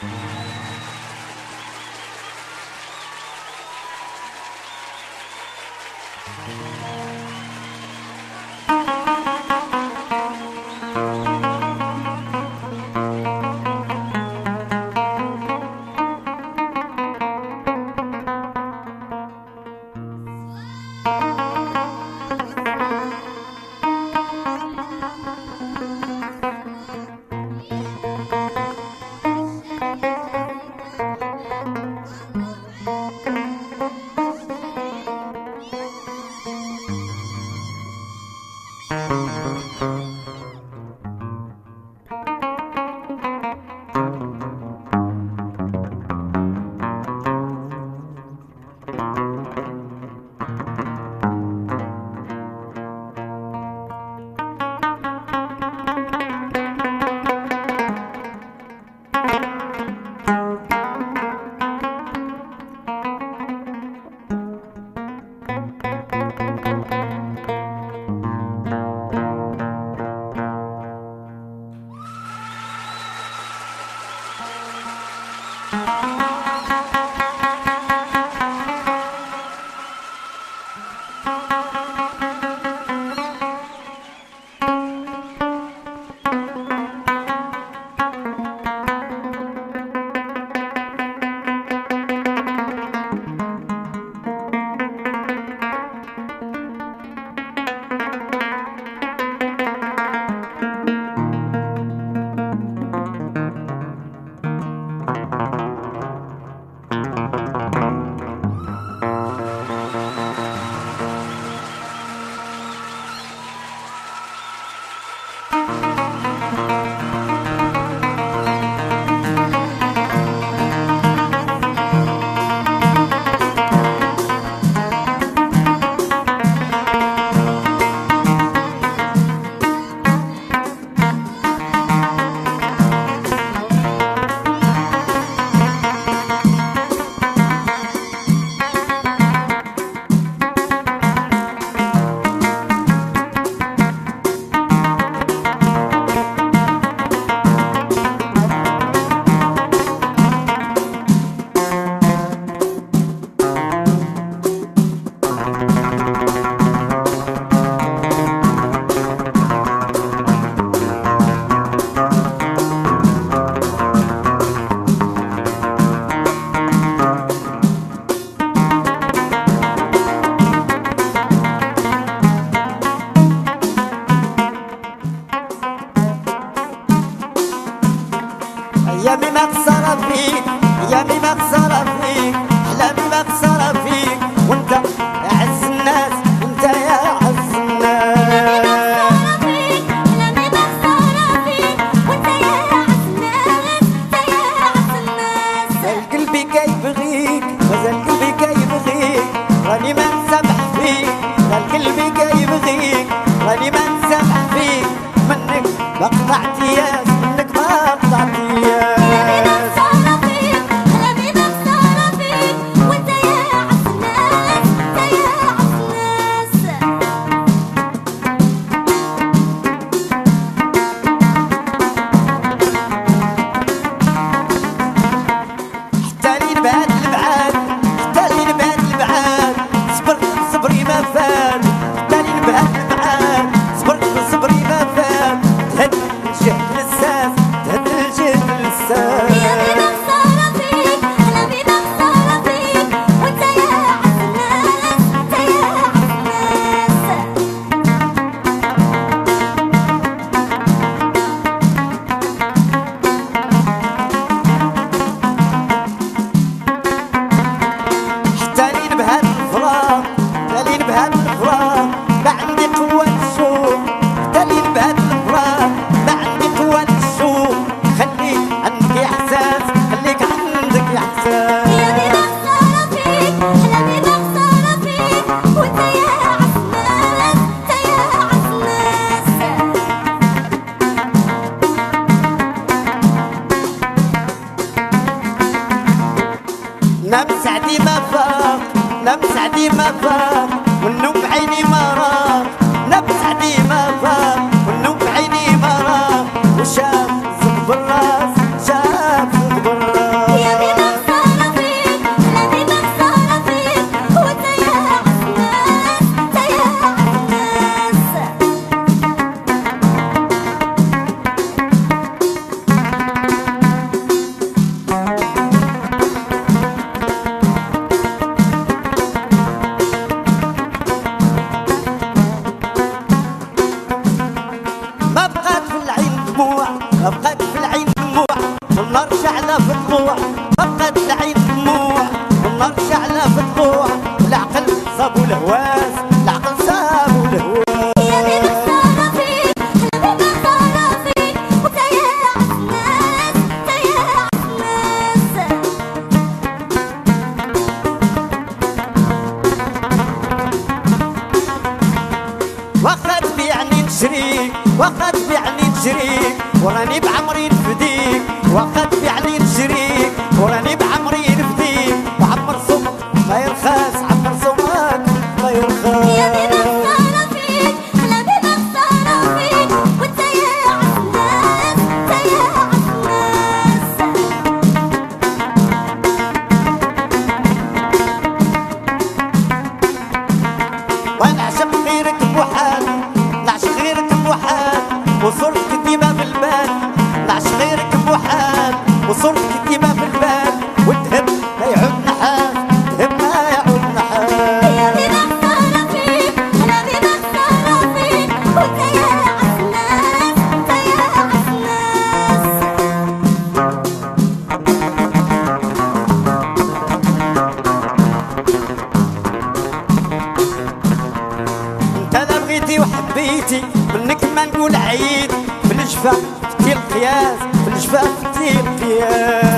ايامي ما خساره فيك، ايامي ما خساره فيك، احلامي ما خساره فيك، وانت اعز الناس، وانت يا اعز الناس. احلامي ما خساره فيك، وانت يا اعز الناس، انت يا اعز الناس. مازال قلبي كيبغيك، مازال قلبي كيبغيك، راني ما نسامح فيك، مازال قلبي كيبغيك، راني ما نسامح فيك، منك ما قطعتياش، منك ما قطعتياش. نام سعدي ما فاق، نام سعدي ما فاق، والنوم بعيني ما راق، نام سعدي ما فاق، والنوم بعيني ما راق، وشاف صدق بالراس، شاف صدق بالراس. والنار شعلة في الضوع بقت العين دموع، والنار شعلة في الضوع العقل صابو الهواس، العقل صابو الهواس. يا بيبي خسارة فيك، أنا بيبي خسارة فيك، وأنت يا عسناس، أنت يا عسناس. واخا تبيعني نشريك، واخا تبيعني نشريك، وراني بعمري نفديك، واخا تبيعني نشريك، وراني بعمري نفديك، وعمر صومك ما يرخص، عمر صومك ما يرخص. يا بيبي خسارة فيك، أنا بيبي خسارة فيك، وأنت يا عسناس، أنت يا عسناس. ونعشق غيرك بوحال، نعشق غيرك بوحال، وصورتك ديما في البال، نعشق غيرك بوحال، وصورتك ديما في البال، والذهب ما يعود نحاس، الذهب ما يعود نحاس. يا بيبي خسارة فيك، أنا بيبي خسارة فيك، وأنت يا عسناس، أنت يا عسناس. انت لا بغيتي وحبيتي، منك ما نقول عيد، في الجفا فتي القياس، في الجفا فتي القياس.